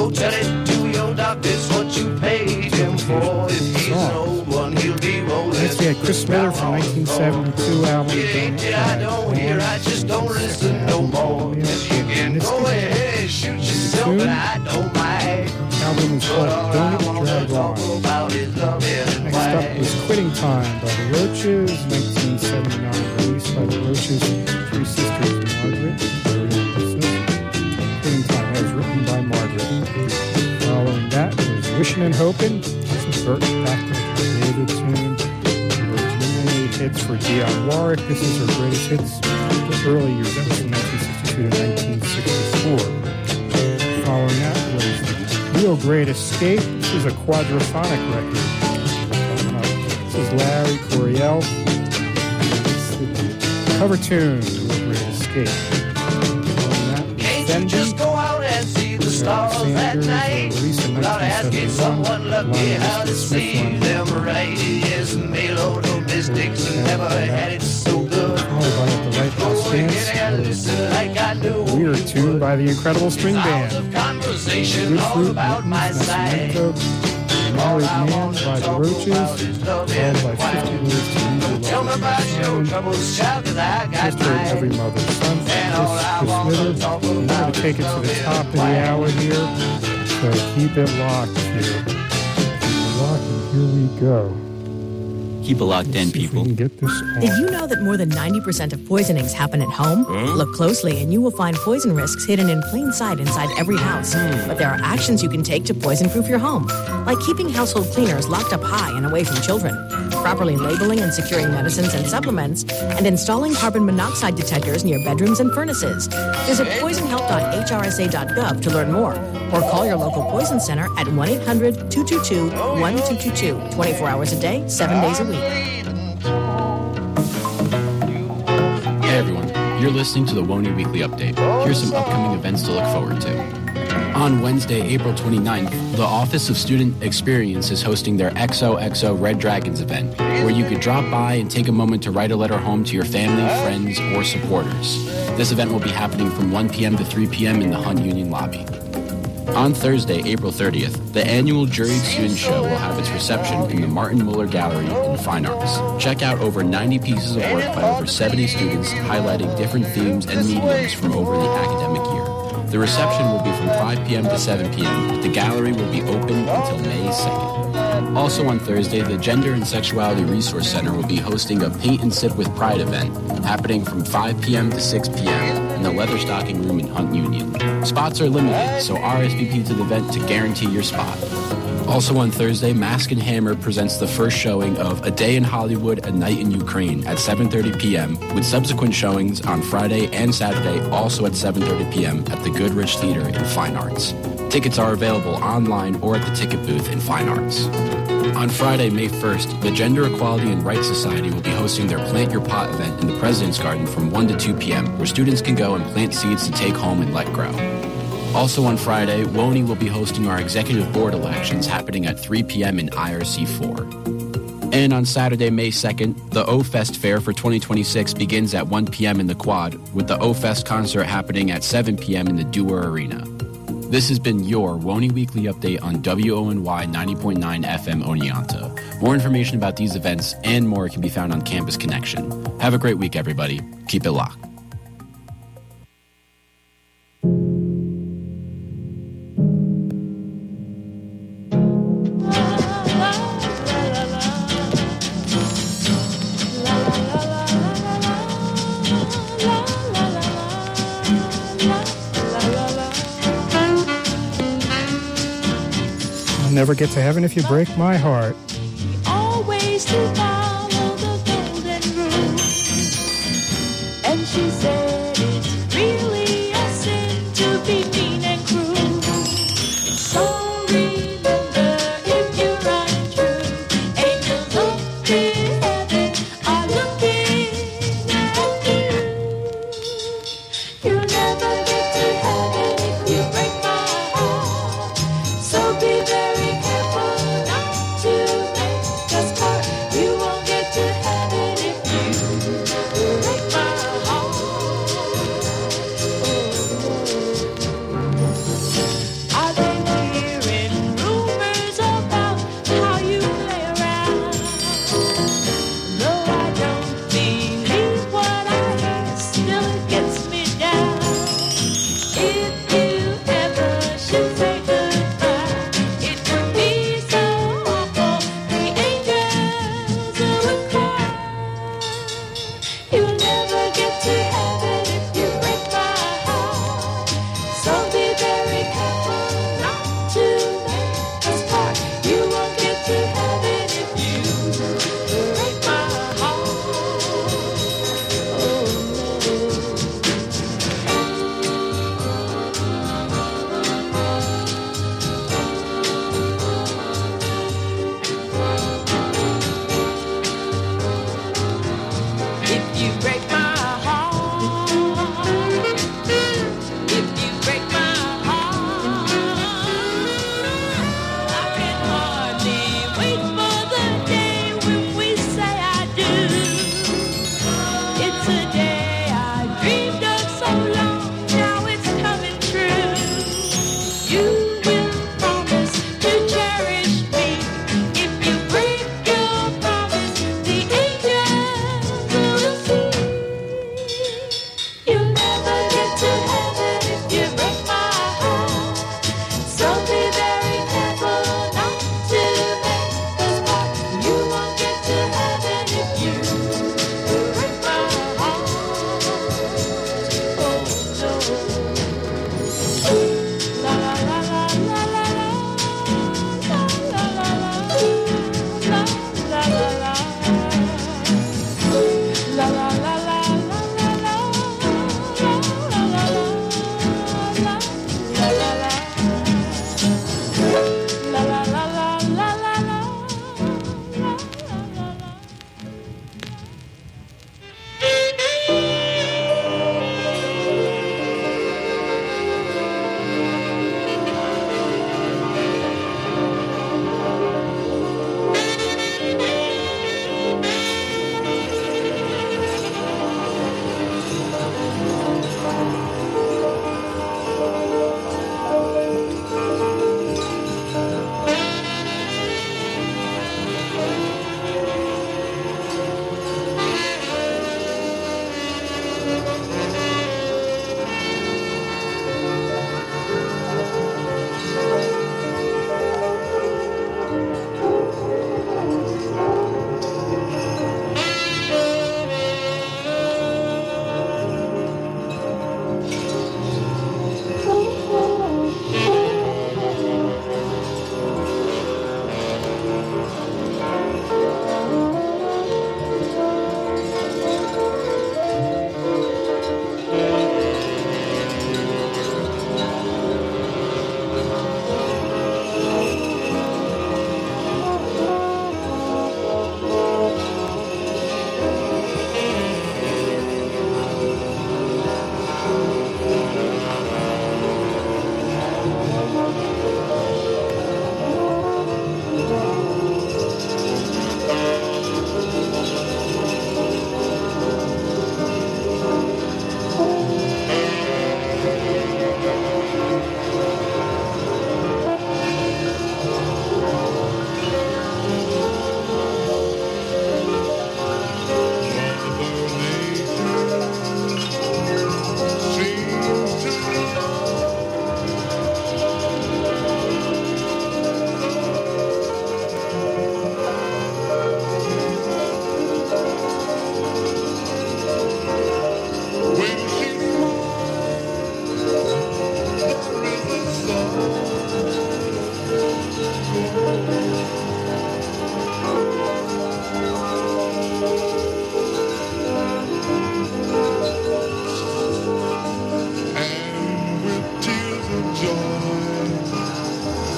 so tell it to your doctor, it's what you paid him for. If he's an old one, he'll be rolling. Next we had Chris Miller from 1972 album. It ain't that I don't hear, I just don't listen no more. If you can go ahead, shoot yourself, but I don't mind. Album is called Don't Drag On. Next up was Quitting Time by the Roaches, 1979, released by the Roaches' three sisters, Margaret, Mary, and Lisa. Quitting Time, that was written by Margaret. Following that was Wishing and Hoping. This is Burt Bacharach, a David tune. Originally hits for Dionne Warwick. This is her greatest hits for early years. That was from 1962 to 1964. Following that was Real Great Escape. This is a quadraphonic record. This is Larry Coryell. Cover tune, Real Great Escape. Can't you just go out and see the stars at night without asking someone lucky how to see them right? Yes, melodistics never had it so good. We are tuned by the incredible string band. Conversation all about my side. Married Man by the Roaches, followed by 50 Years to Use Tell me about your troubles, child, 'cause I got Sister of Every Mother's Son, Chris Smithers. We're going to take it to the top of the hour here, so keep it locked here. Keep it locked, and here we go. Keep it locked in, people. Get this on. Did you know that more than 90% of poisonings happen at home? Look closely and you will find poison risks hidden in plain sight inside every house. But there are actions you can take to poison-proof your home, like keeping household cleaners locked up high and away from children, properly labeling and securing medicines and supplements, and installing carbon monoxide detectors near bedrooms and furnaces. Visit poisonhelp.hrsa.gov to learn more, or call your local poison center at 1-800-222-1222, 24 hours a day, 7 days a week. Hey everyone, you're listening to the WONY Weekly Update. Here's some upcoming events to look forward to. On Wednesday, April 29th, the Office of Student Experience is hosting their XOXO Red Dragons event, where you could drop by and take a moment to write a letter home to your family, friends, or supporters. This event will be happening from 1 p.m. to 3 p.m. in the Hunt Union lobby. On Thursday, April 30th, the annual Juried Student Show will have its reception in the Martin Muller Gallery in Fine Arts. Check out over 90 pieces of work by over 70 students highlighting different themes and mediums from over the academic year. The reception will be from 5 p.m. to 7 p.m. The gallery will be open until May 2nd. Also on Thursday, the Gender and Sexuality Resource Center will be hosting a Paint and Sip with Pride event happening from 5 p.m. to 6 p.m. in the Leatherstocking Room in Hunt Union. Spots are limited, so RSVP to the event to guarantee your spot. Also on Thursday, Mask and Hammer presents the first showing of A Day in Hollywood, A Night in Ukraine at 7:30 p.m., with subsequent showings on Friday and Saturday, also at 7:30 p.m. at the Goodrich Theater in Fine Arts. Tickets are available online or at the ticket booth in Fine Arts. On Friday, May 1st, the Gender Equality and Rights Society will be hosting their Plant Your Pot event in the President's Garden from 1 to 2 p.m., where students can go and plant seeds to take home and let grow. Also on Friday, WONY will be hosting our executive board elections happening at 3 p.m. in IRC 4. And on Saturday, May 2nd, the O-Fest Fair for 2026 begins at 1 p.m. in the Quad, with the O-Fest concert happening at 7 p.m. in the Dewar Arena. This has been your WONY Weekly Update on WONY 90.9 FM Oneonta. More information about these events and more can be found on Campus Connection. Have a great week, everybody. Keep it locked. Never get to heaven if you break my heart. Always to follow the golden rule. And she said it's really a sin to be mean and cruel. So remember, if you're untrue, angels up in heaven are looking at you. You'll never get to heaven if you break my heart. So be very careful not to make us part. You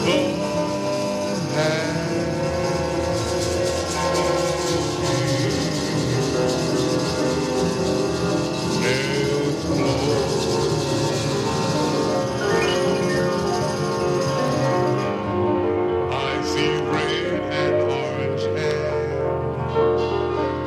I see red and orange hair.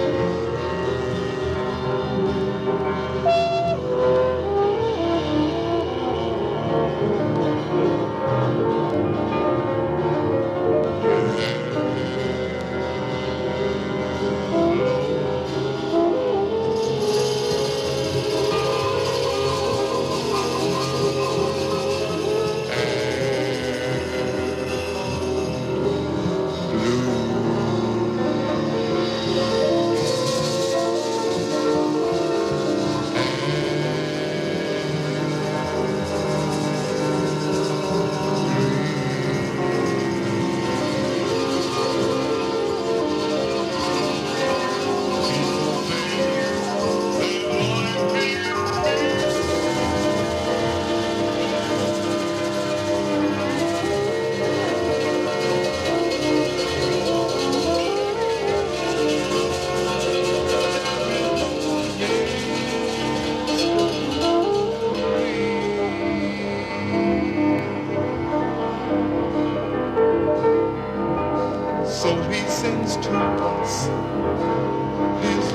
So he sends to us his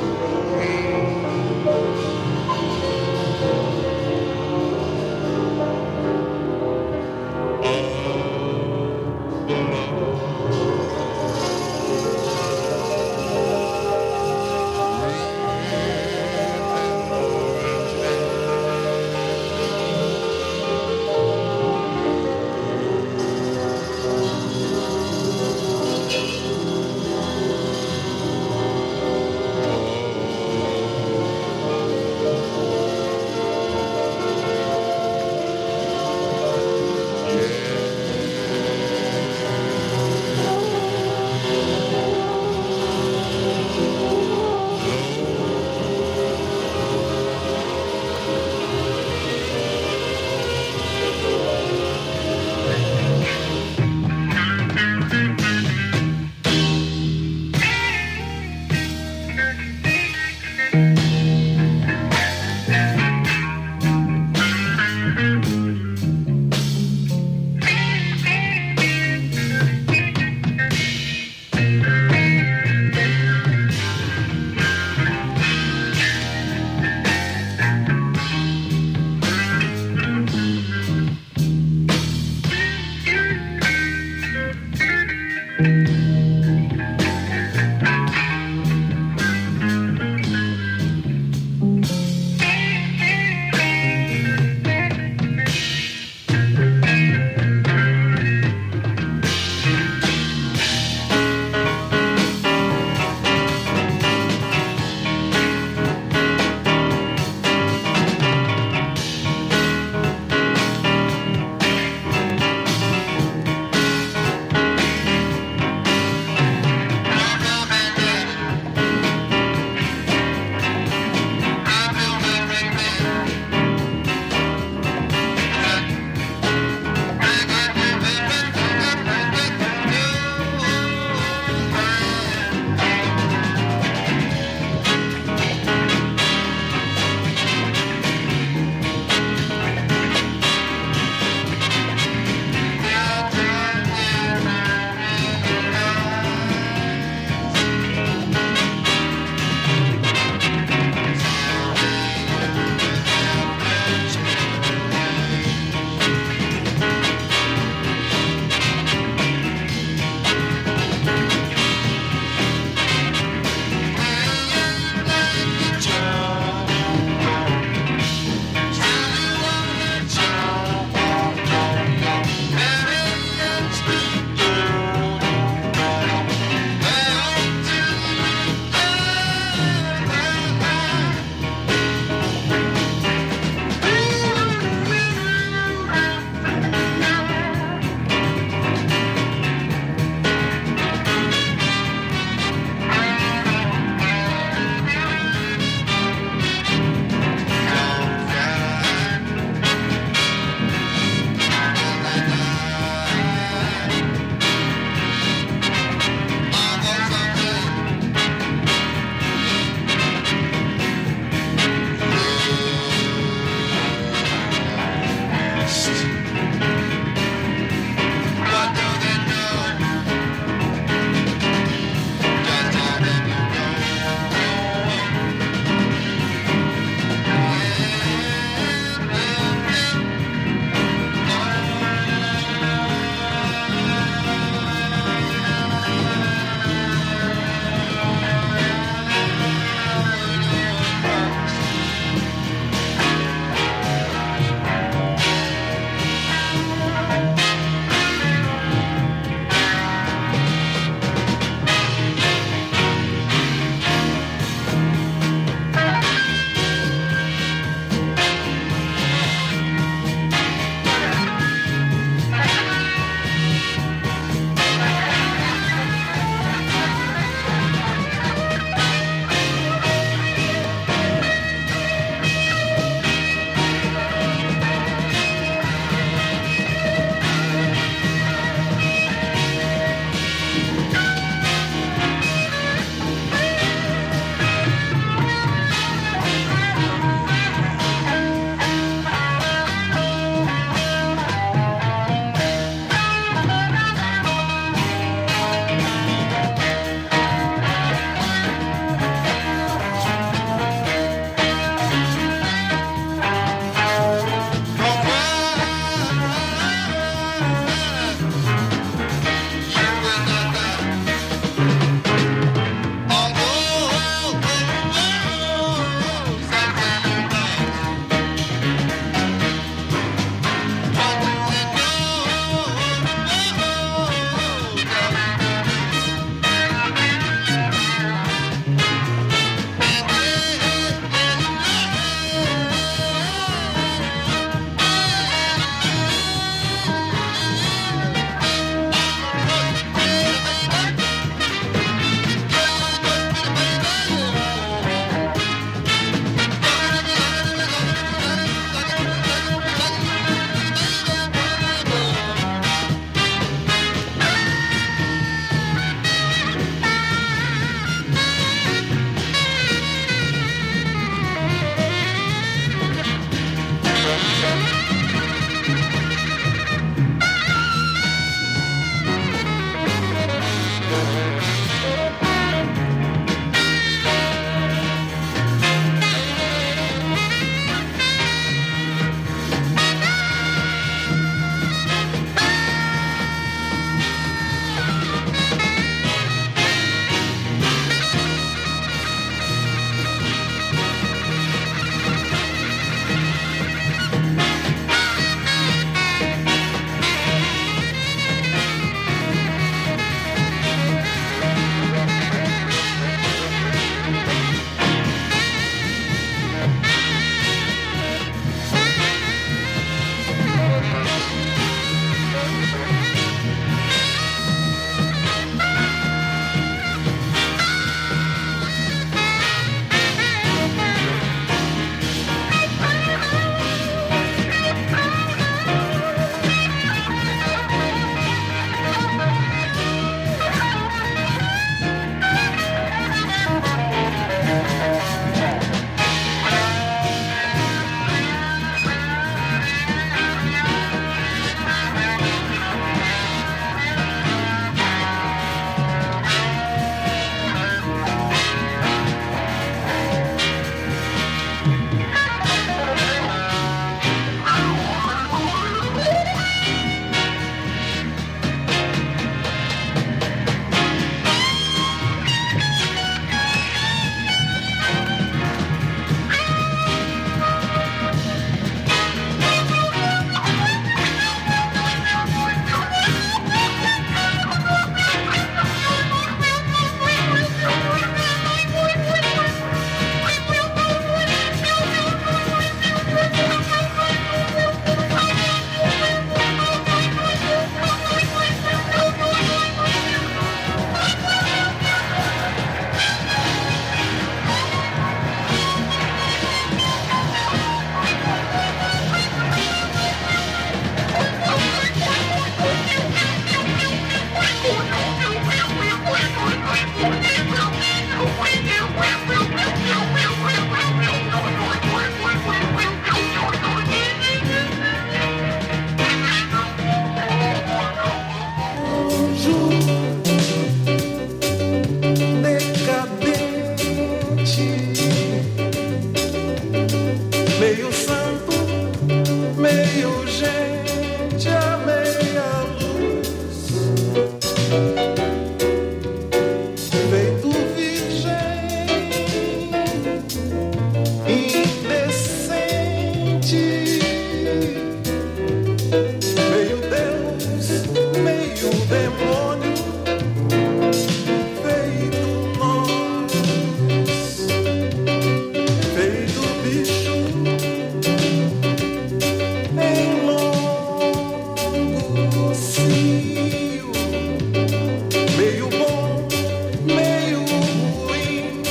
negocio, meio bom, meio ruim,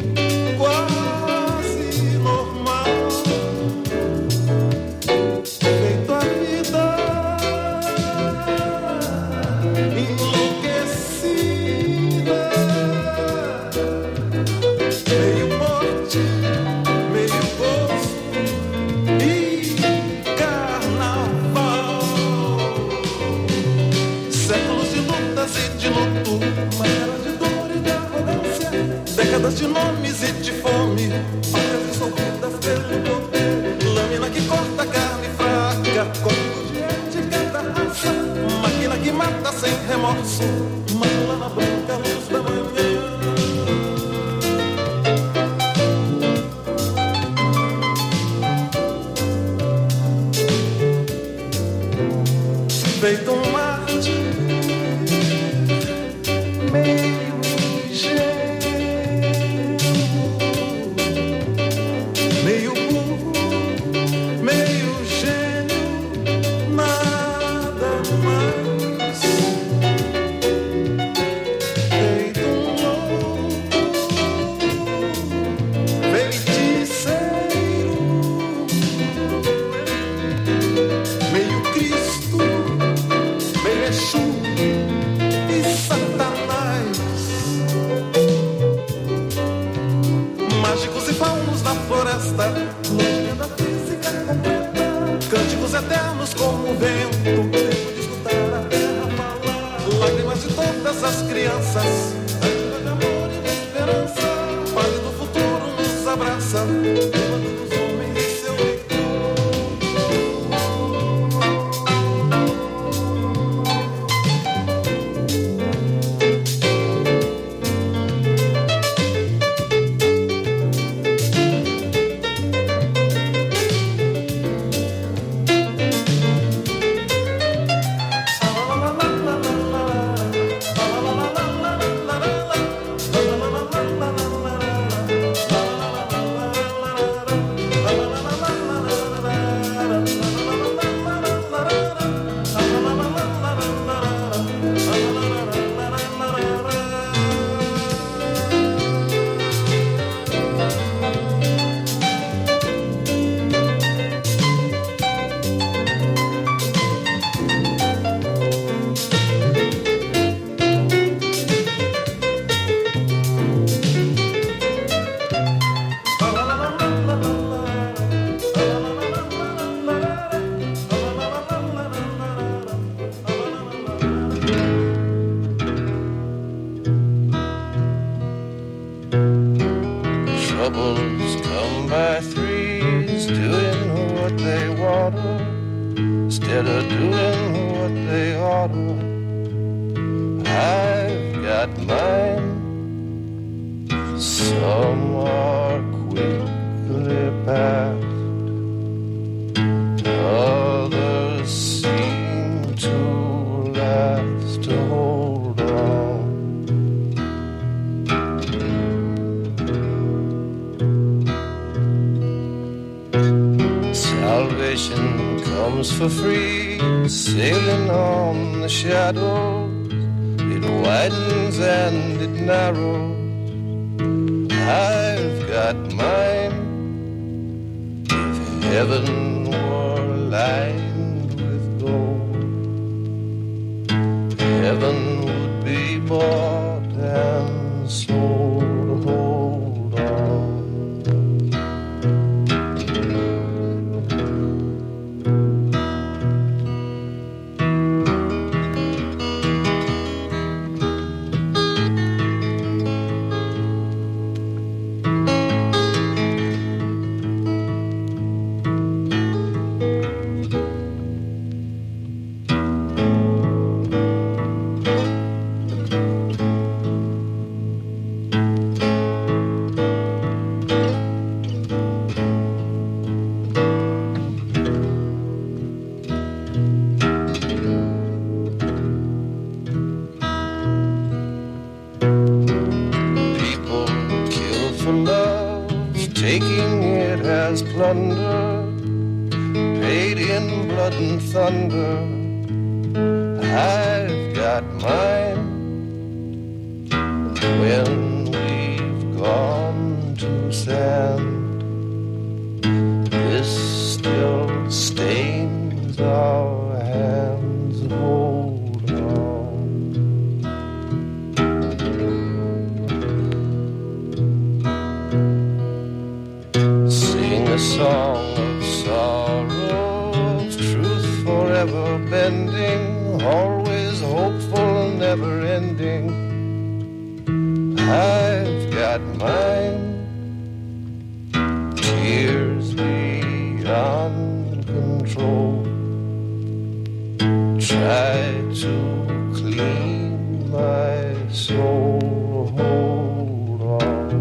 quase normal, feito a vida enlouquecida, meio morte, meio gozo e carnaval. Séculos de lutas e de luto, uma era de dor e de arrogância, décadas de nomes e de fome, facas dissolvidas pelo poder, lâmina que corta a carne fraca, código de ética da raça, máquina que mata sem remorso, uma lana branca, luz da manhã. Feito um Marte, meio ingênuo, meio burro, meio gênio, nada mais. Feito um louco, feiticeiro, meio Cristo, meio Exu e Satanás. Mágicos e faunos na floresta, legenda física completa, cânticos eternos como o vento, tempo de escutar a terra falar, lágrimas de todas as crianças, ajuda de amor e de esperança, paz do futuro nos abraça, levando dos homens e seu troubles come by threes, doing what they wanna, instead of doing what they oughta. I've got mine, some are quickly passed, others seem to last to hold on. Salvation comes for free, sailing on the shadows. It widens and it narrows. I've got mine. If heaven were lined with gold, heaven would be bought and sold. Hold on. taking it as plunder, paid in blood and thunder. got mine. When we've gone to sand, this still stains our hands. Hold on. Sing a song of sorrows, truth forever bending, always hopeful, never ending. I've got mine. Tears beyond control. Try to clean my soul. Hold on.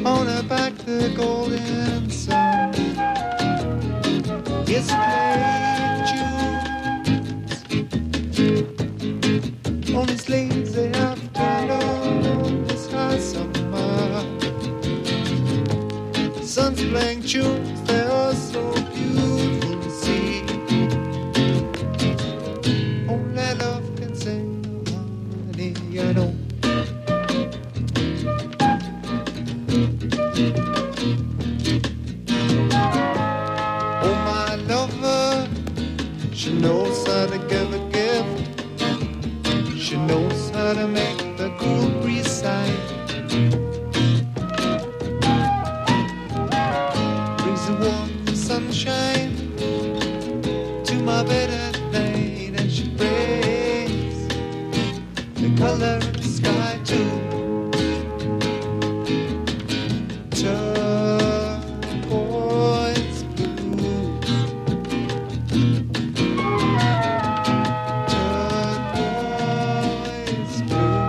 On her back the golden sun is playing tunes on this lazy afternoon, this high summer. Sun's playing tunes, they are so beautiful to see. Only love can sing the harmony, you know. Oh, my lover, she knows how to give a gift. She knows how to make the cool breeze sigh. Brings the warm sunshine to my bed at night, and she brings the color of the sky too. Turquoise blue, turquoise blue.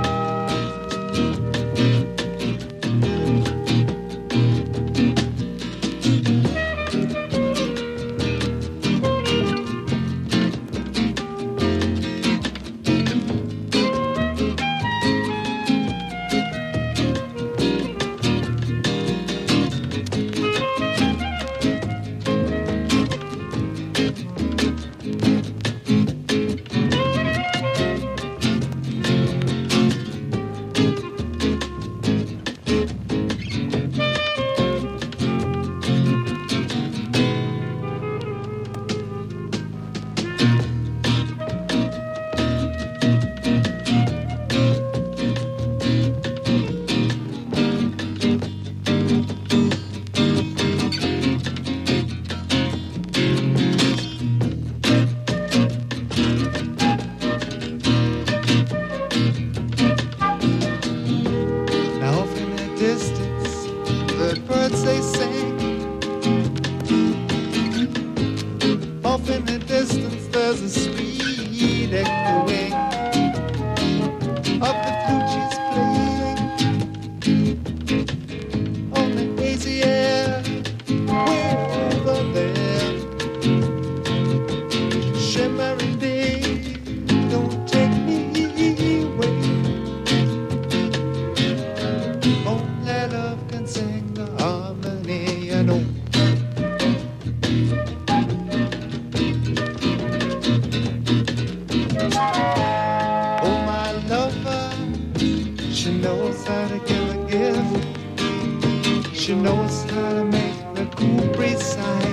Now off in the distance, the birds they sing. Off in the distance, there's a sweet echoing of the flute she's playing on the hazy air, way over there. Shimmering day, don't take me away. Only love can sing the harmony, you know. Oh, my lover, she knows how to give a gift. She knows how to make the cool breeze sigh.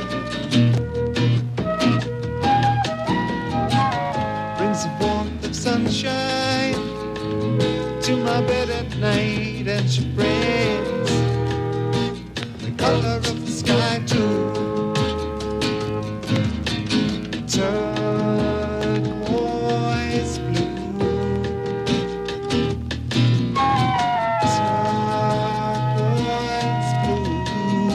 Brings the warmth of sunshine to my bed at night, and she brings the color of the sky too. Turquoise blue, turquoise blue.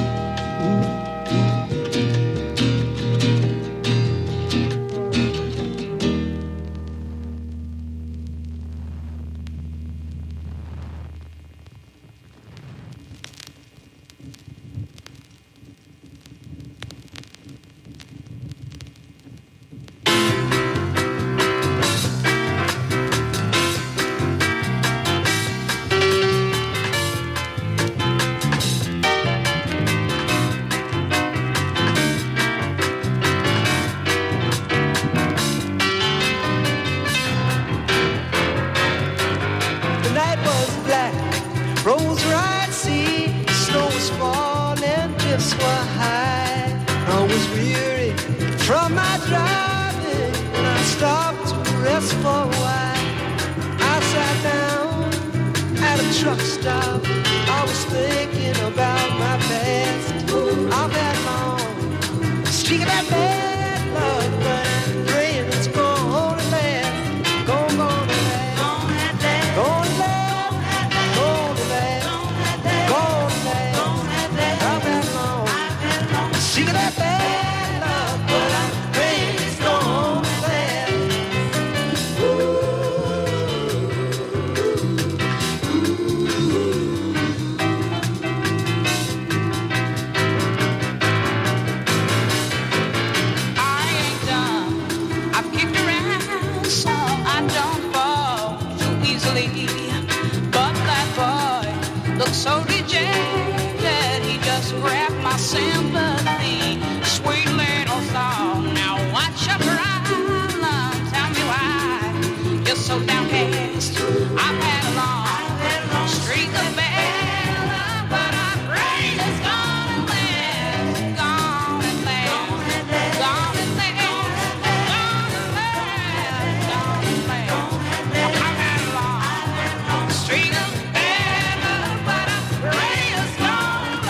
The night was black, rose right sea, snow was falling, drifts were high. I was weary from my driving, and I stopped to rest for a while. I sat down at a truck stop. I was thinking about my past. I've had long streak of that bad luck, but I'm praying it's gonna last. Gonna last. Gonna last. Gonna last. Gonna last. I've had long streak of that bad luck, but I'm praying it's gonna last. my sympathy. Sweet little soul, now watch your problem. Tell me why you're so downcast. I've had a long streak of bad luck, but I pray it's gonna last. Gonna last. Gonna last. Gonna last. I've had a long streak of bad luck, but I pray it's gonna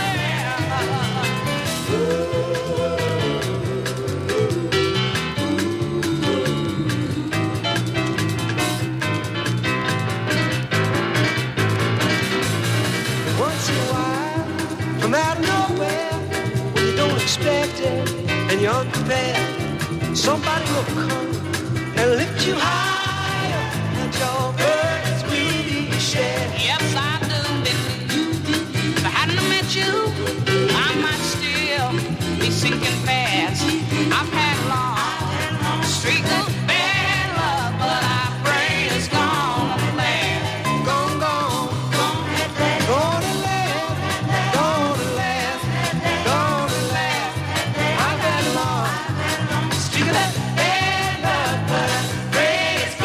Once in a while, from out of nowhere, when you don't expect it and you're unprepared, somebody will come and lift you higher, and your burdens will be shared. Yes, I do. If I hadn't met you, I might still be sinking fast. I've had a long streak of bad luck, but I pray it's gonna last. Gonna last, gonna last, gonna last. I've had a long streak of that bad luck, but I pray it's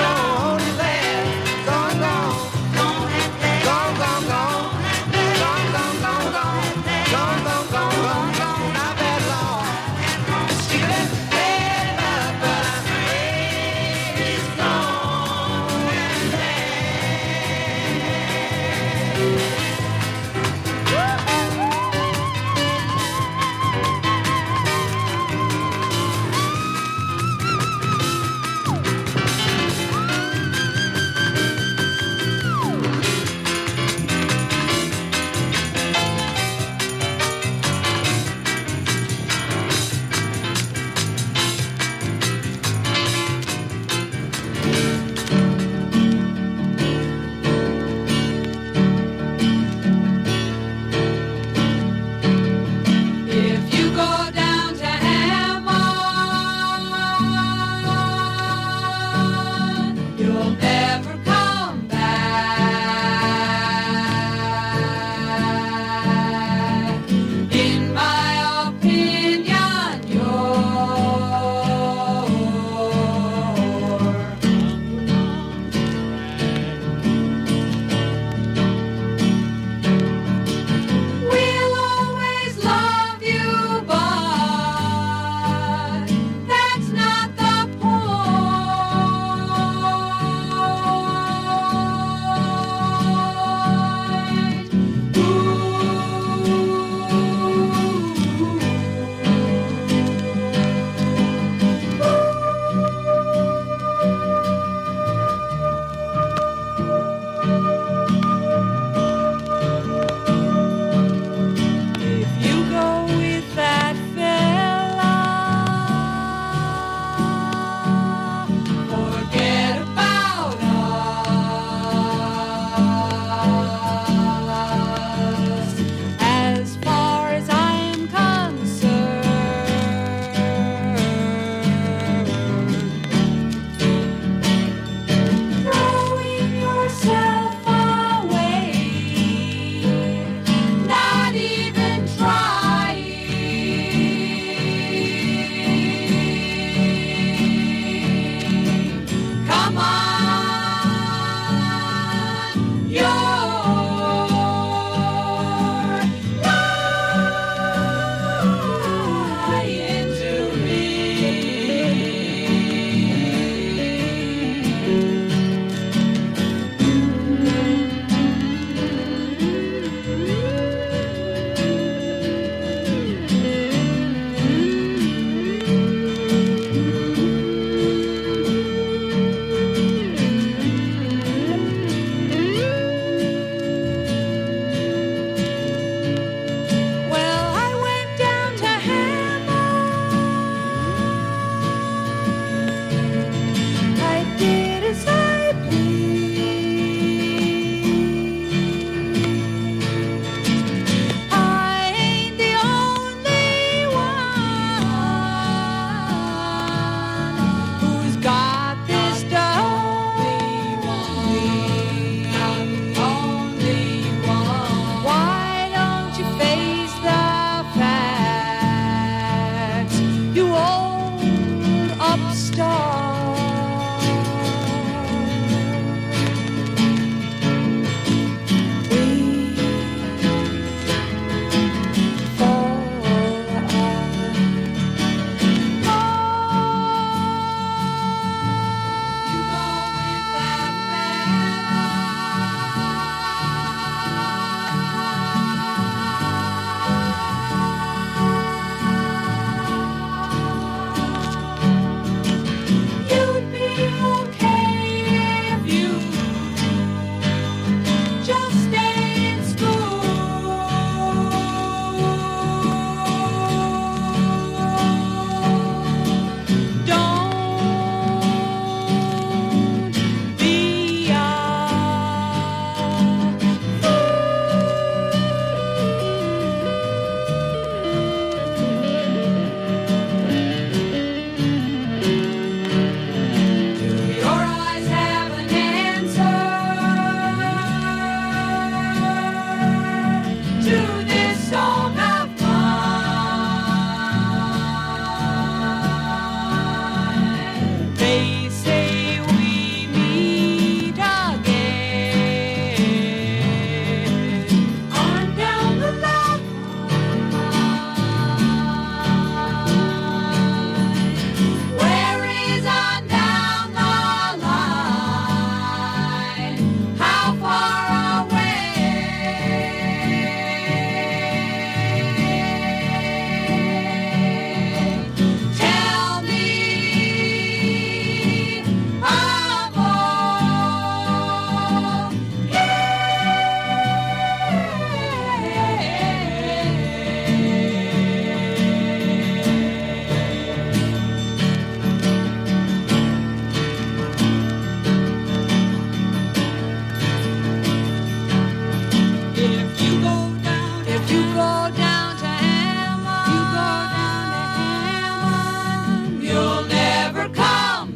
go down to Hammond. You go down to Hammond. You'll never come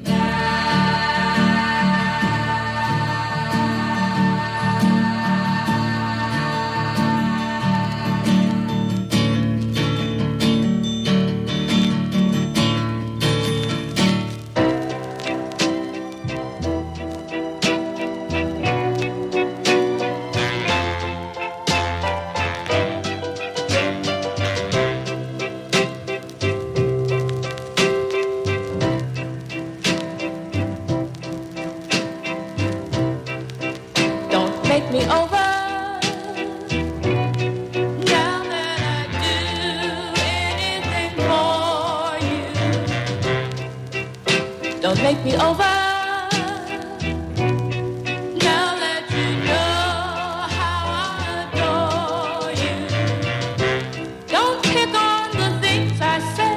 me over. Now that I do anything for you, don't make me over. Now that you know how I adore you, don't pick on the things I say,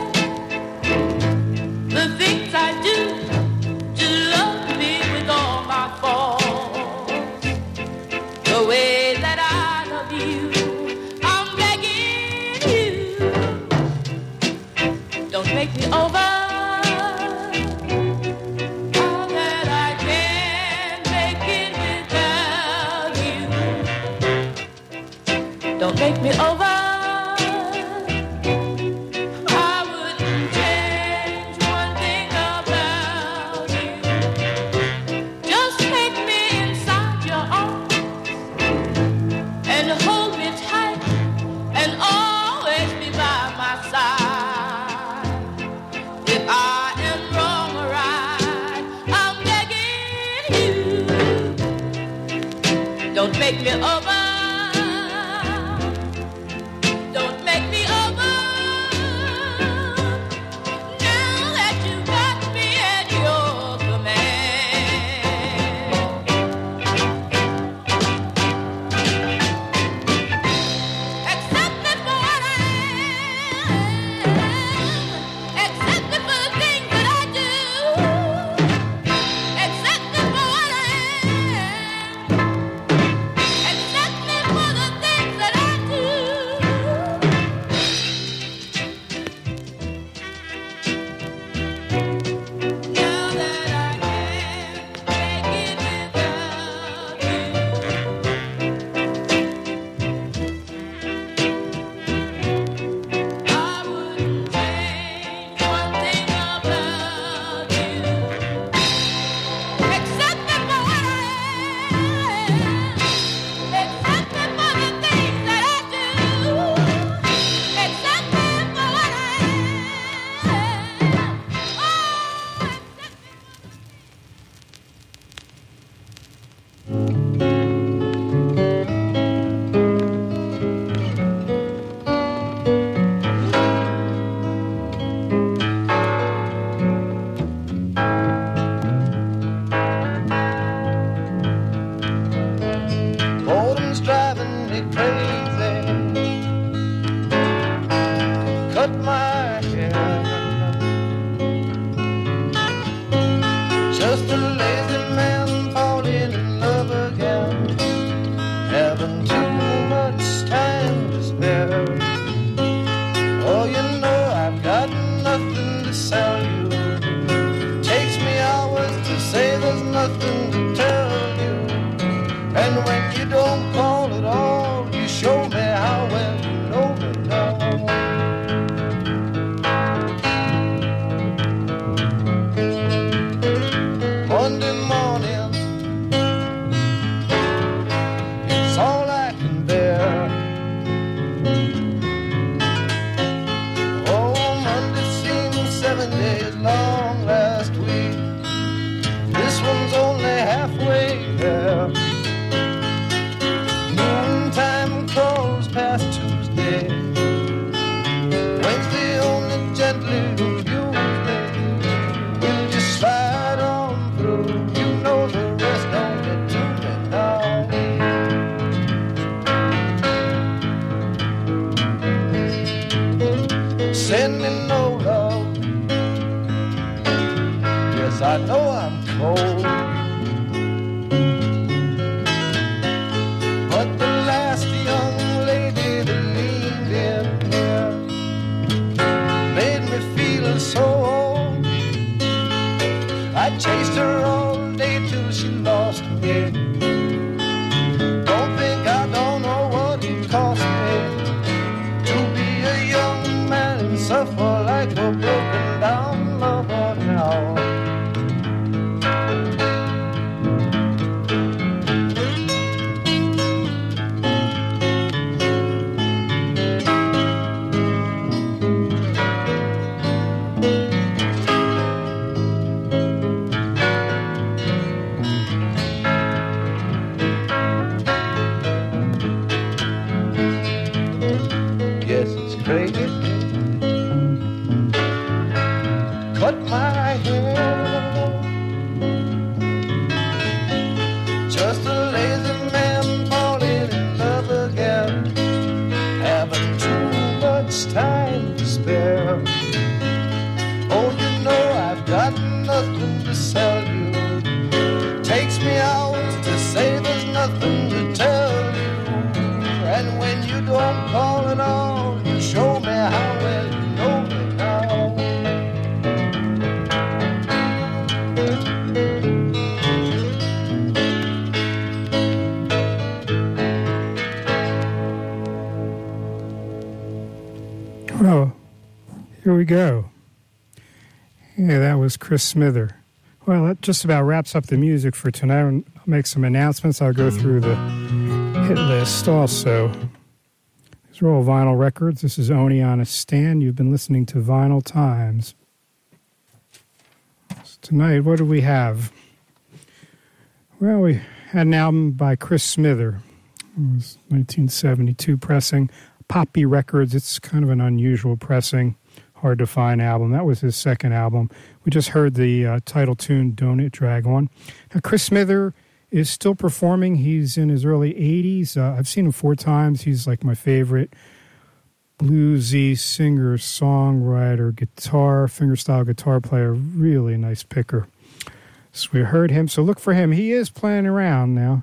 the things I do to love me with all my faults. The way that I love you, I'm begging you. Don't make me over. All that I can't make it without you. Don't make me over. I wouldn't change one thing about you. Just take me inside your arms and hold me tight and always be by my side. If I am wrong or right, I'm begging you. Don't make me over. Don't make me over. Now that you got me at your command. Accept me for what I am. Accept me for the things that I do. Accept me for what I am. Accept me for the things that I do. Now that I can't make it without you. I wouldn't change one thing about you. Accept me for what I am. Accept me for the things that I do. Accept me for what I am. Boredom's driving me crazy. Cut my hair. Just a lazy man falling in love again. Having too much time to spare. Oh, you know I've got nothing to sell you. Takes me hours to say there's nothing to tell you. And when you don't call at all, you show me how well you know me now. Monday morning, it's all I can bear. Oh, Monday seemed 7 days long last week. This one's only halfway there. Noontime close past Tuesday. Wednesday only gently refused me. We'll just slide on through. You know the rest only to me now. Send me no love. Yes, I know I'm cold. But the last young lady that leaned betrayed me. Cut my hair, just a lazy man falling in love again, having too much time to spare. Oh, you know I've got nothing to sell you. Takes me hours to say there's nothing to tell you. And when you don't call at all, you show me how well you know me now. Well, here we go. Yeah, that was Chris Smither. Well, that just about wraps up the music for tonight. I'll make some announcements. I'll go through the hit list also. These are all vinyl records. This is Oni on a Stand. You've been listening to Vinyl Times. So tonight, what do we have? Well, we had an album by Chris Smither. It was 1972 pressing. Poppy Records. It's kind of an unusual pressing. Hard to find album. That was his second album. We just heard the title tune, Don't It Drag On. Now, Chris Smither is still performing. He's in his early 80s. I've seen him 4 times. He's like my favorite bluesy singer, songwriter, guitar, fingerstyle guitar player. Really nice picker. So we heard him. So look for him. He is playing around now.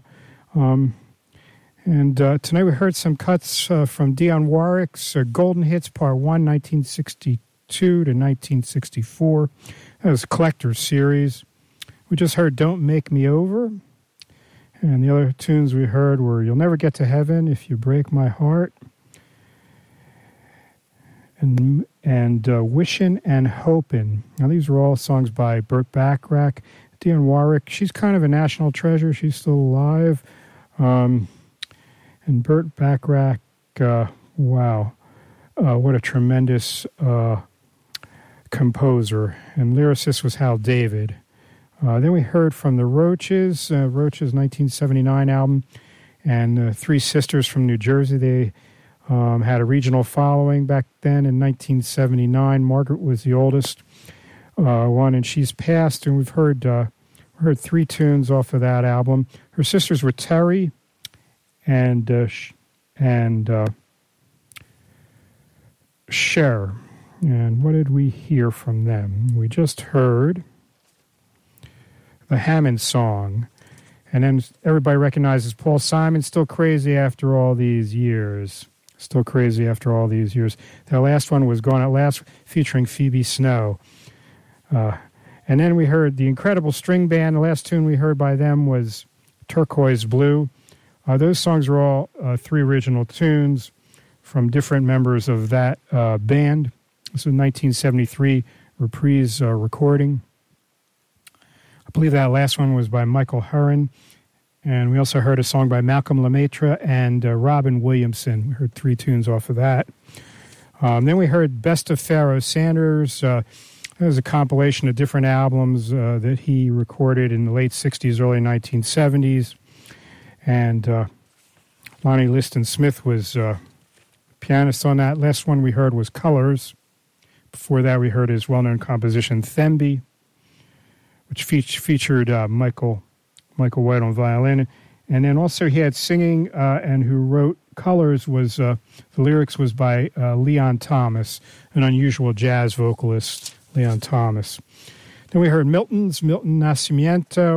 And tonight we heard some cuts from Dionne Warwick's Golden Hits Part 1, 1962 to 1964. That was a collector's series. We just heard Don't Make Me Over. And the other tunes we heard were You'll Never Get to Heaven If You Break My Heart. And Wishin' and Hopin'. Now these were all songs by Burt Bacharach. Dionne Warwick, she's kind of a national treasure. She's still alive. And Burt Bacharach, wow, what a tremendous composer. And lyricist was Hal David. Then we heard from the Roaches, Roaches' 1979 album, and Three Sisters from New Jersey. They had a regional following back then in 1979. Margaret was the oldest one, and she's passed, and we've heard 3 tunes off of that album. Her sisters were Terry and Cher. And what did we hear from them? We just heard the Hammond Song. And then everybody recognizes Paul Simon, Still Crazy After All These Years. Still Crazy After All These Years. Their last one was Gone at Last, featuring Phoebe Snow. And then we heard the Incredible String Band. The last tune we heard by them was Turquoise Blue. Those songs were all 3 original tunes from different members of that band. This was a 1973 reprise recording. I believe that last one was by Michael Herron. And we also heard a song by Malcolm Lemaitre and Robin Williamson. We heard 3 tunes off of that. Then we heard Best of Pharoah Sanders. That was a compilation of different albums that he recorded in the late 60s, early 1970s. And Lonnie Liston Smith was pianist on that. Last one we heard was Colors. Before that, we heard his well-known composition, Themby, which featured Michael White on violin. And then also he had singing, and who wrote Colors was, the lyrics was by Leon Thomas, an unusual jazz vocalist, Leon Thomas. Then we heard Milton Nascimento,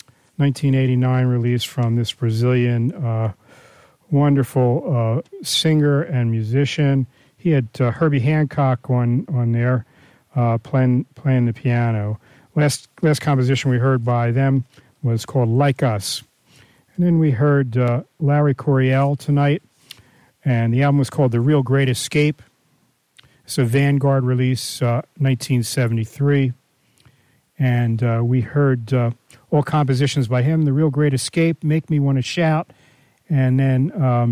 1989 release from this Brazilian wonderful singer and musician. He had Herbie Hancock on there playing the piano. Last composition we heard by them was called Like Us. And then we heard Larry Coryell tonight, and the album was called The Real Great Escape. It's a Vanguard release, 1973. And we heard all compositions by him, The Real Great Escape, Make Me Want to Shout, and then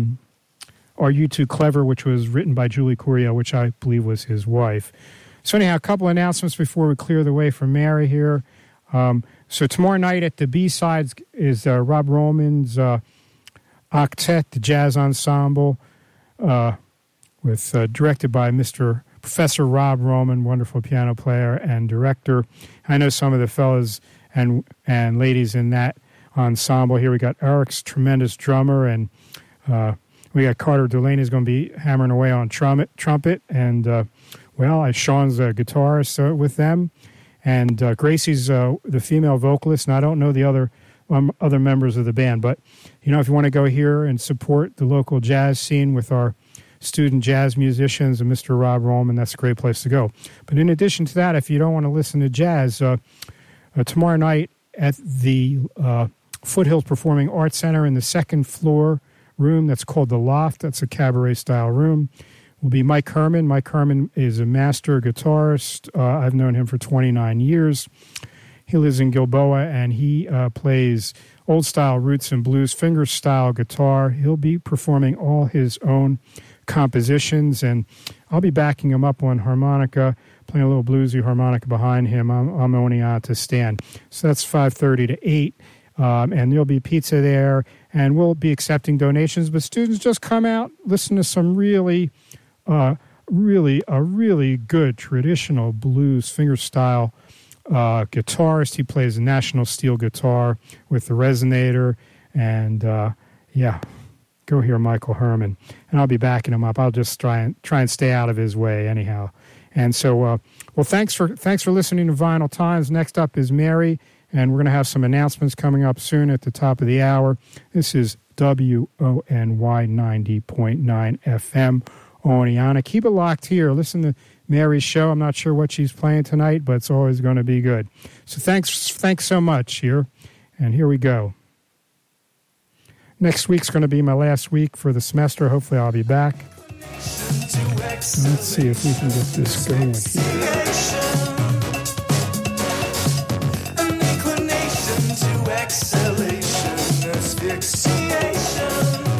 Are You Too Clever, which was written by Julie Coryell, which I believe was his wife. So anyhow, a couple announcements before we clear the way for Mary here. So tomorrow night at the B-Sides is Rob Roman's Octet, the jazz ensemble. with directed by Mr. Professor Rob Roman, wonderful piano player and director. I know some of the fellas and ladies in that ensemble. Here we got Eric's tremendous drummer, and we got Carter Delaney is going to be hammering away on trumpet, and Sean's a guitarist with them, and Gracie's the female vocalist, and I don't know the other members of the band, but if you want to go here and support the local jazz scene with our student jazz musicians and Mr. Rob Roman, that's a great place to go. But in addition to that, if you don't want to listen to jazz, tomorrow night at the Foothills Performing Arts Center in the second floor room that's called The Loft, that's a cabaret-style room, will be Mike Herman. Mike Herman is a master guitarist. I've known him for 29 years. He lives in Gilboa, and he plays old-style roots and blues, finger-style guitar. He'll be performing all his own compositions, and I'll be backing him up on harmonica, playing a little bluesy harmonica behind him. I'm only on to stand. So that's 5:30 to 8, and there'll be pizza there, and we'll be accepting donations. But students, just come out, listen to some really good traditional blues finger-style guitarist. He plays a National Steel guitar with the resonator, and go hear Michael Herman, and I'll be backing him up. I'll just try and stay out of his way anyhow. And so, thanks for listening to Vinyl Times. Next up is Mary, and we're going to have some announcements coming up soon at the top of the hour. This is WONY 90.9 FM, Oneonta. Keep it locked here. Listen to Mary's show. I'm not sure what she's playing tonight, but it's always going to be good. So thanks so much here. And here we go. Next week's going to be my last week for the semester. Hopefully I'll be back. Let's see if we can get this going here. An inclination to exhalation, asphyxiation,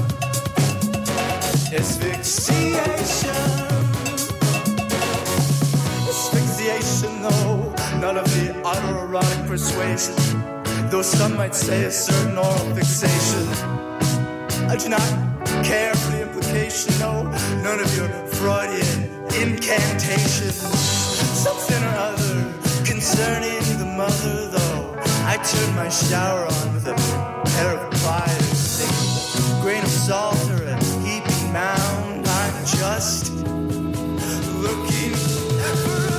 asphyxiation, though none of the autoerotic persuasion, though some might say a certain oral fixation. I do not care for the implication, no, none of your Freudian incantations. Something or other concerning the mother, though I turn my shower on with a pair of pliers, a grain of salt or a heaping mound. I'm just looking for a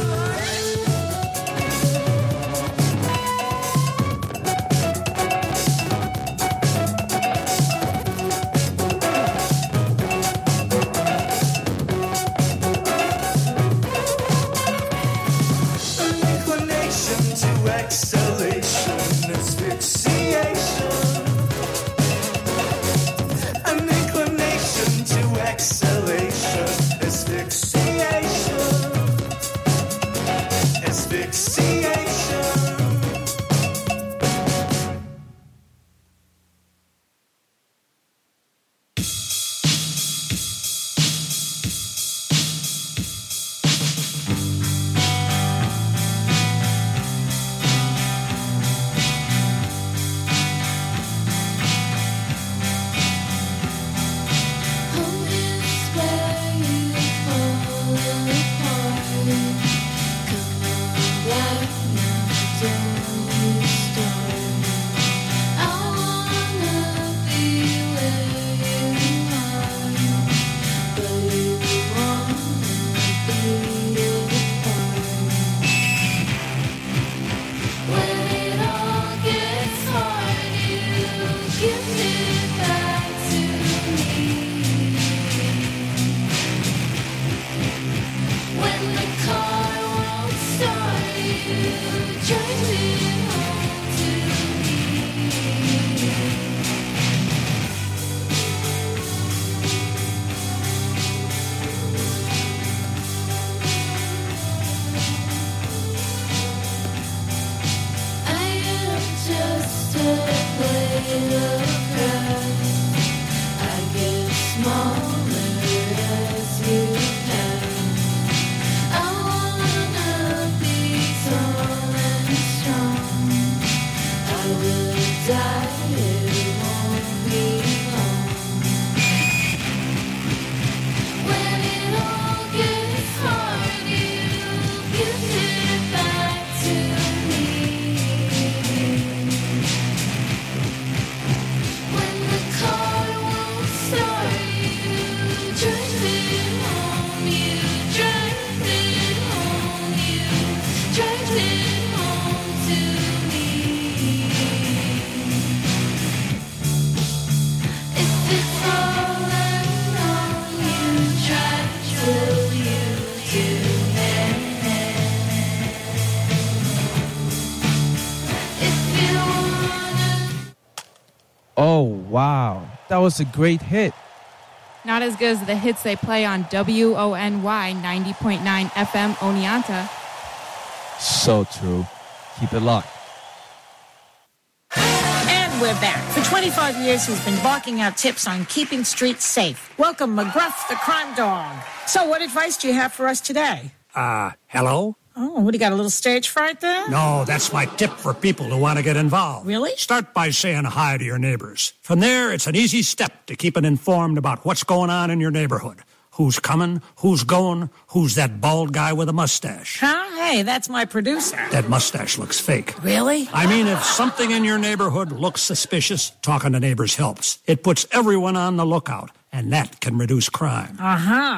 exhalation, asphyxiation, an inclination to exhalation, asphyxiation, asphyxiation. Home is where you fall. was a great hit. Not as good as the hits they play on WONY 90.9 FM Oneonta. So true. Keep it locked. And we're back. For 25 years, he's been barking out tips on keeping streets safe. Welcome, McGruff, the crime dog. So what advice do you have for us today? Hello? Oh, what, do you got a little stage fright there? No, that's my tip for people who want to get involved. Really? Start by saying hi to your neighbors. From there, it's an easy step to keeping informed about what's going on in your neighborhood. Who's coming, who's going, who's that bald guy with a mustache. Huh? Hey, that's my producer. That mustache looks fake. Really? I mean, if something in your neighborhood looks suspicious, talking to neighbors helps. It puts everyone on the lookout, and that can reduce crime. Uh-huh.